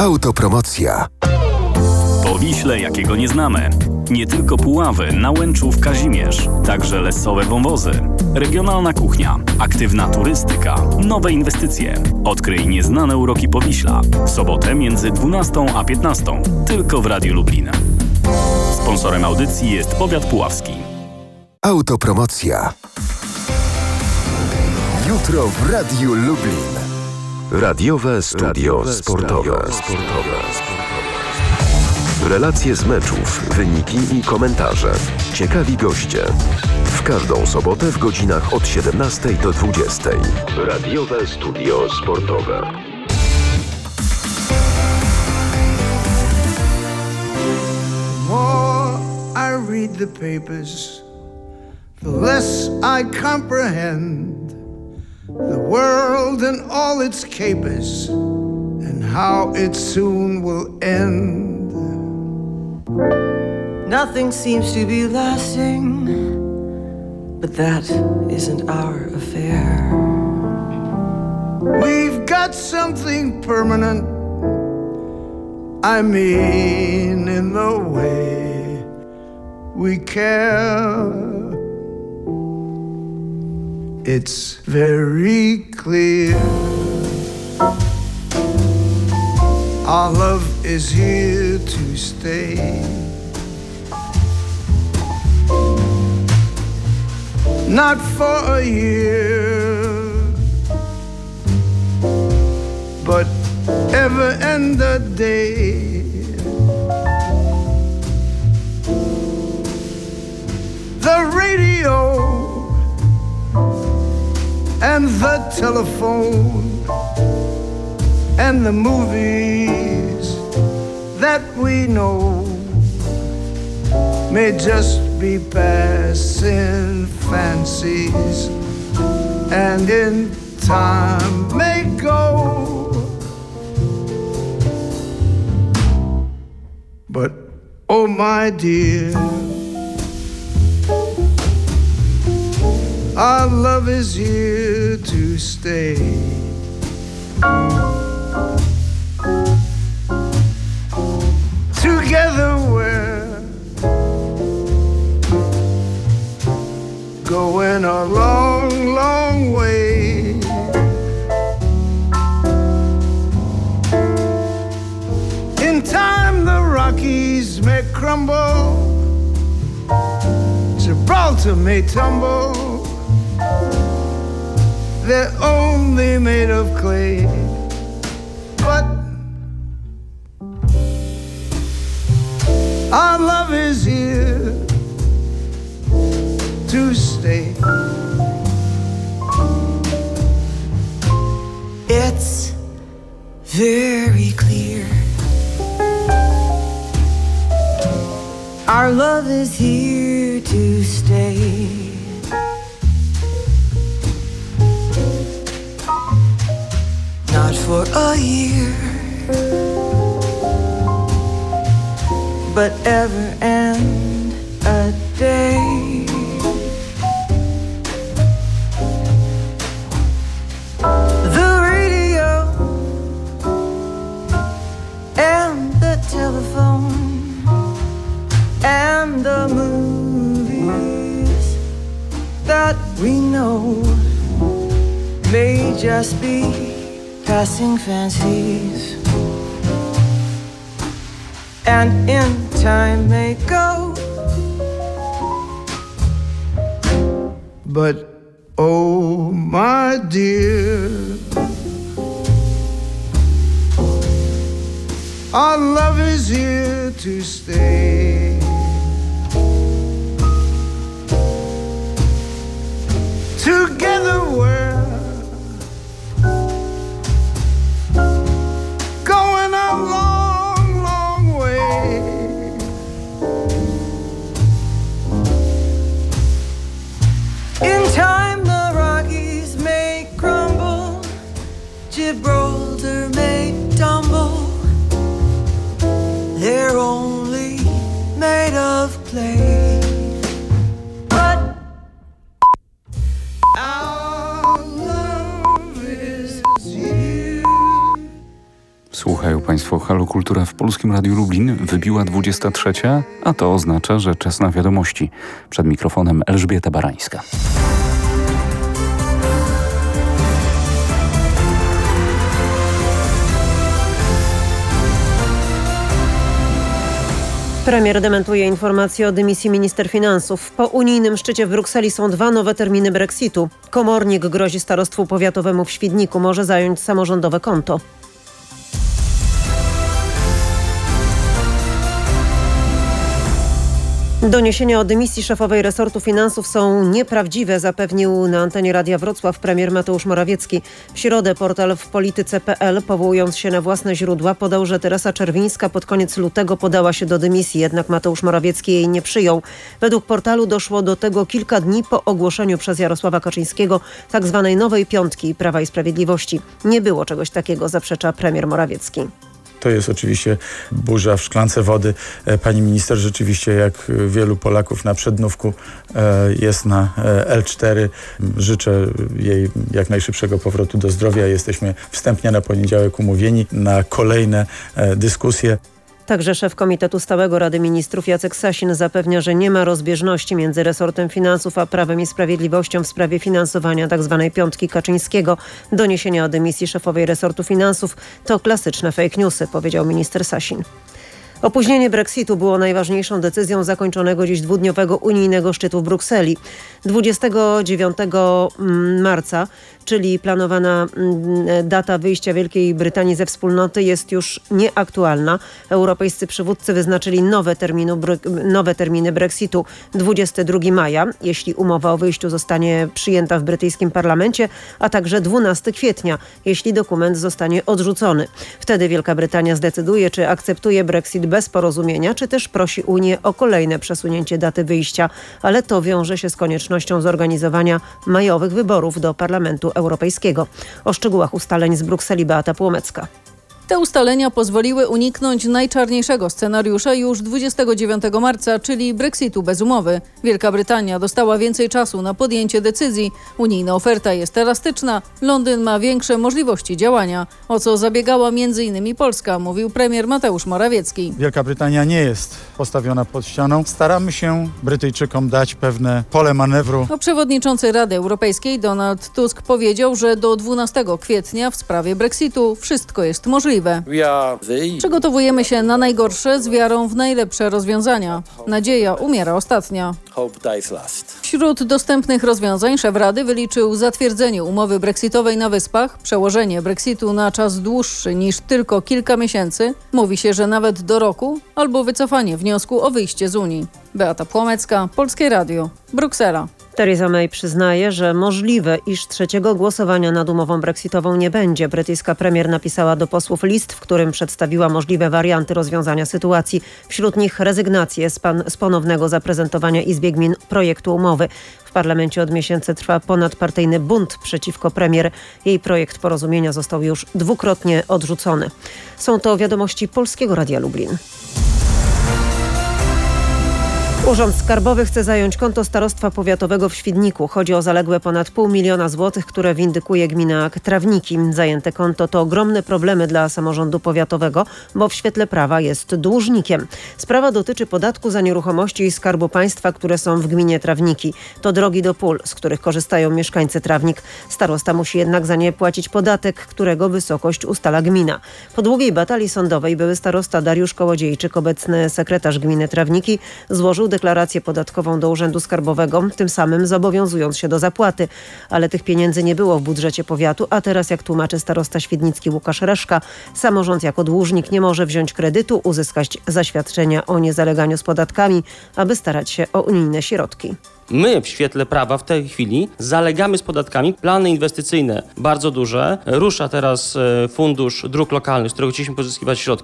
Autopromocja. Po Wiśle, jakiego nie znamy. Nie tylko Puławy, Nałęczów, Kazimierz, także lesowe wąwozy. Regionalna kuchnia, aktywna turystyka, nowe inwestycje. Odkryj nieznane uroki Powiśla. W sobotę między 12 a 15. Tylko w Radiu Lublin. Sponsorem audycji jest Powiat Puławski. Autopromocja. Jutro w Radiu Lublin. Radiowe studio sportowe. Relacje z meczów, wyniki i komentarze. Ciekawi goście. W każdą sobotę w godzinach od 17 do 20. Radiowe studio sportowe. The more I read the papers, the less I comprehend the world and all its capers, and how it soon will end. Nothing seems to be lasting, but that isn't our affair. We've got something permanent, I mean in the way we care. It's very clear our love is here to stay. Not for a year, but ever and a day. The radio and the telephone and the movies that we know may just be passing fancies, and in time may go. But oh my dear, our love is here to stay. Together we're going a long, long way. In time the Rockies may crumble, Gibraltar may tumble, they're only made of clay. But our love is here to stay. It's very clear our love is here to stay. Not for a year, but ever and a day. The radio and the telephone and the movies that we know may just be passing fancies, and in time may go. But oh my dear, our love is here to stay. Together we're going a long, long way. In time the Rockies may crumble, Gibraltar may tumble, they're only made of clay. But Our Słuchają Państwo Halo Kultura w Polskim Radiu Lublin. Wybiła 23, a to oznacza, że czas na wiadomości. Przed mikrofonem Elżbieta Barańska. Premier dementuje informacje o dymisji minister finansów. Po unijnym szczycie w Brukseli są 2 nowe terminy Brexitu. Komornik grozi starostwu powiatowemu w Świdniku, może zająć samorządowe konto. Doniesienia o dymisji szefowej resortu finansów są nieprawdziwe, zapewnił na antenie Radia Wrocław premier Mateusz Morawiecki. W środę portal wpolityce.pl, powołując się na własne źródła, podał, że Teresa Czerwińska pod koniec lutego podała się do dymisji, jednak Mateusz Morawiecki jej nie przyjął. Według portalu doszło do tego kilka dni po ogłoszeniu przez Jarosława Kaczyńskiego tzw. nowej piątki Prawa i Sprawiedliwości. Nie było czegoś takiego, zaprzecza premier Morawiecki. To jest oczywiście burza w szklance wody. Pani minister rzeczywiście, jak wielu Polaków na przednówku, jest na L4. Życzę jej jak najszybszego powrotu do zdrowia. Jesteśmy wstępnie na poniedziałek umówieni na kolejne dyskusje. Także szef Komitetu Stałego Rady Ministrów Jacek Sasin zapewnia, że nie ma rozbieżności między resortem finansów a Prawem i Sprawiedliwością w sprawie finansowania tzw. piątki Kaczyńskiego. Doniesienia o dymisji szefowej resortu finansów to klasyczne fake newsy, powiedział minister Sasin. Opóźnienie Brexitu było najważniejszą decyzją zakończonego dziś dwudniowego unijnego szczytu w Brukseli. 29 marca, czyli planowana data wyjścia Wielkiej Brytanii ze wspólnoty, jest już nieaktualna. Europejscy przywódcy wyznaczyli nowe terminy Brexitu. 22 maja, jeśli umowa o wyjściu zostanie przyjęta w brytyjskim parlamencie, a także 12 kwietnia, jeśli dokument zostanie odrzucony. Wtedy Wielka Brytania zdecyduje, czy akceptuje Brexit bez porozumienia, czy też prosi Unię o kolejne przesunięcie daty wyjścia, ale to wiąże się z koniecznością zorganizowania majowych wyborów do Parlamentu Europejskiego. O szczegółach ustaleń z Brukseli Beata Płomecka. Te ustalenia pozwoliły uniknąć najczarniejszego scenariusza już 29 marca, czyli Brexitu bez umowy. Wielka Brytania dostała więcej czasu na podjęcie decyzji. Unijna oferta jest elastyczna. Londyn ma większe możliwości działania, o co zabiegała m.in. Polska, mówił premier Mateusz Morawiecki. Wielka Brytania nie jest postawiona pod ścianą. Staramy się Brytyjczykom dać pewne pole manewru. Przewodniczący Rady Europejskiej Donald Tusk powiedział, że do 12 kwietnia w sprawie Brexitu wszystko jest możliwe. Przygotowujemy się na najgorsze z wiarą w najlepsze rozwiązania. Nadzieja umiera ostatnia. Wśród dostępnych rozwiązań szef Rady wyliczył zatwierdzenie umowy brexitowej na Wyspach, przełożenie Brexitu na czas dłuższy niż tylko kilka miesięcy. Mówi się, że nawet do roku, albo wycofanie wniosku o wyjście z Unii. Beata Płomecka, Polskie Radio, Bruksela. Theresa May przyznaje, że możliwe, iż trzeciego głosowania nad umową brexitową nie będzie. Brytyjska premier napisała do posłów list, w którym przedstawiła możliwe warianty rozwiązania sytuacji. Wśród nich rezygnację z ponownego zaprezentowania Izbie Gmin projektu umowy. W parlamencie od miesięcy trwa ponadpartyjny bunt przeciwko premier. Jej projekt porozumienia został już dwukrotnie odrzucony. Są to wiadomości Polskiego Radia Lublin. Urząd Skarbowy chce zająć konto starostwa powiatowego w Świdniku. Chodzi o zaległe ponad 500 000 złotych, które windykuje gmina Trawniki. Zajęte konto to ogromne problemy dla samorządu powiatowego, bo w świetle prawa jest dłużnikiem. Sprawa dotyczy podatku za nieruchomości i Skarbu Państwa, które są w gminie Trawniki. To drogi do pól, z których korzystają mieszkańcy Trawnik. Starosta musi jednak za nie płacić podatek, którego wysokość ustala gmina. Po długiej batalii sądowej były starosta Dariusz Kołodziejczyk, obecny sekretarz gminy Trawniki, złożył deklarację podatkową do Urzędu Skarbowego, tym samym zobowiązując się do zapłaty. Ale tych pieniędzy nie było w budżecie powiatu, a teraz, jak tłumaczy starosta świdnicki Łukasz Reszka, samorząd jako dłużnik nie może wziąć kredytu, uzyskać zaświadczenia o niezaleganiu z podatkami, aby starać się o unijne środki. My w świetle prawa w tej chwili zalegamy z podatkami. Plany inwestycyjne bardzo duże. Rusza teraz Fundusz Dróg Lokalnych, z którego chcieliśmy pozyskiwać środki.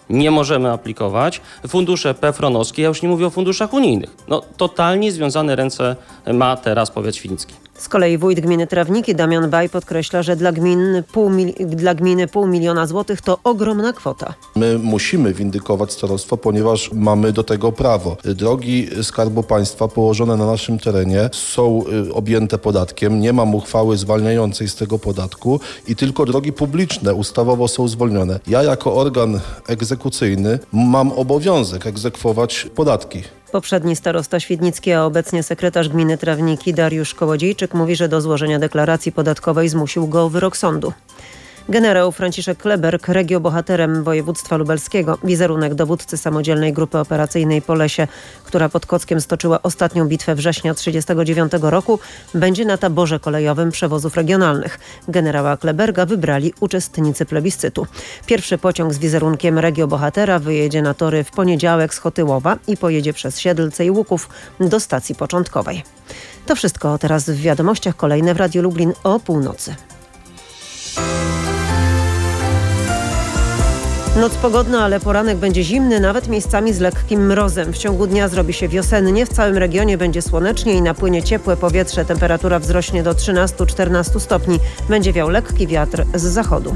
nie możemy aplikować. Fundusze PFRON-owskie, ja już nie mówię o funduszach unijnych. Totalnie związane ręce ma teraz powiat świdnicki. Z kolei wójt gminy Trawniki Damian Baj podkreśla, że dla gminy $500 000 złotych to ogromna kwota. My musimy windykować starostwo, ponieważ mamy do tego prawo. Drogi Skarbu Państwa położone na naszym terenie są objęte podatkiem. Nie mam uchwały zwalniającej z tego podatku i tylko drogi publiczne ustawowo są zwolnione. Ja jako organ egzekucyjny mam obowiązek egzekwować podatki. Poprzedni starosta świdnicki, a obecnie sekretarz gminy Trawniki Dariusz Kołodziejczyk mówi, że do złożenia deklaracji podatkowej zmusił go wyrok sądu. Generał Franciszek Kleberg, regiobohaterem województwa lubelskiego, wizerunek dowódcy samodzielnej grupy operacyjnej Polesie, która pod Kockiem stoczyła ostatnią bitwę września 1939 roku, będzie na taborze kolejowym przewozów regionalnych. Generała Kleberga wybrali uczestnicy plebiscytu. Pierwszy pociąg z wizerunkiem regiobohatera wyjedzie na tory w poniedziałek z Chotyłowa i pojedzie przez Siedlce i Łuków do stacji początkowej. To wszystko teraz w wiadomościach, kolejne w Radiu Lublin o północy. Noc pogodna, ale poranek będzie zimny, nawet miejscami z lekkim mrozem. W ciągu dnia zrobi się wiosennie, w całym regionie będzie słonecznie i napłynie ciepłe powietrze. Temperatura wzrośnie do 13-14 stopni. Będzie wiał lekki wiatr z zachodu.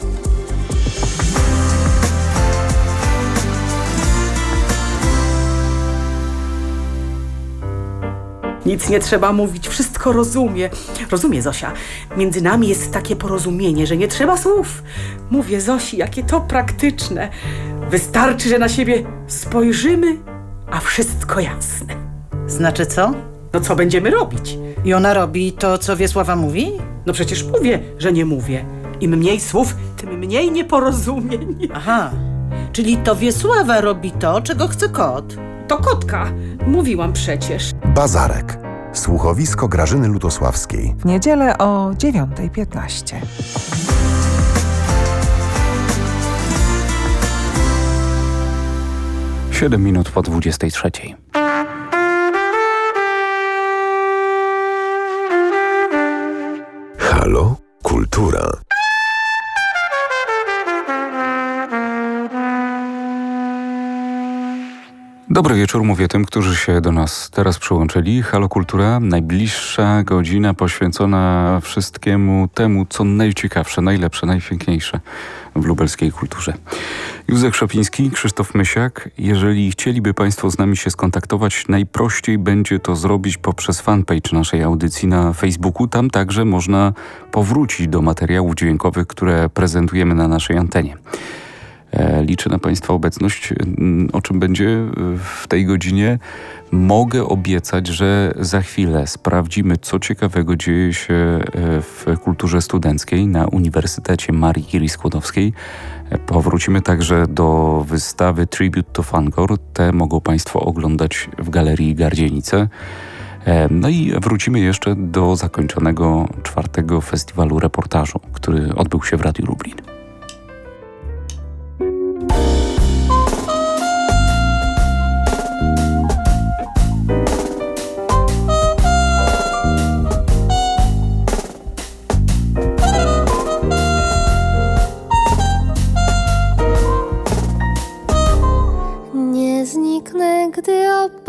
Nic nie trzeba mówić, wszystko rozumie. Rozumie, Zosia. Między nami jest takie porozumienie, że nie trzeba słów. Mówię Zosi, jakie to praktyczne. Wystarczy, że na siebie spojrzymy, a wszystko jasne. Znaczy co? No co będziemy robić? I ona robi to, co Wiesława mówi? No przecież mówię, że nie mówię. Im mniej słów, tym mniej nieporozumień. Aha, czyli to Wiesława robi to, czego chce kot. To kotka. Mówiłam przecież. Bazarek. Słuchowisko Grażyny Lutosławskiej. W niedzielę o 9:15. Siedem minut po 23. Halo? Kultura. Dobry wieczór, mówię tym, którzy się do nas teraz przyłączyli. Halo Kultura, najbliższa godzina poświęcona wszystkiemu temu, co najciekawsze, najlepsze, najpiękniejsze w lubelskiej kulturze. Józef Szopiński, Krzysztof Mysiak. Jeżeli chcieliby Państwo z nami się skontaktować, najprościej będzie to zrobić poprzez fanpage naszej audycji na Facebooku. Tam także można powrócić do materiałów dźwiękowych, które prezentujemy na naszej antenie. Liczę na Państwa obecność. O czym będzie w tej godzinie? Mogę obiecać, że za chwilę sprawdzimy, co ciekawego dzieje się w kulturze studenckiej na Uniwersytecie Marii Curie-Skłodowskiej. Powrócimy także do wystawy Tribute to Fangor. Te mogą Państwo oglądać w Galerii Gardzienice. No i wrócimy jeszcze do zakończonego 4. festiwalu reportażu, który odbył się w Radiu Lublin. Nie zniknę, gdy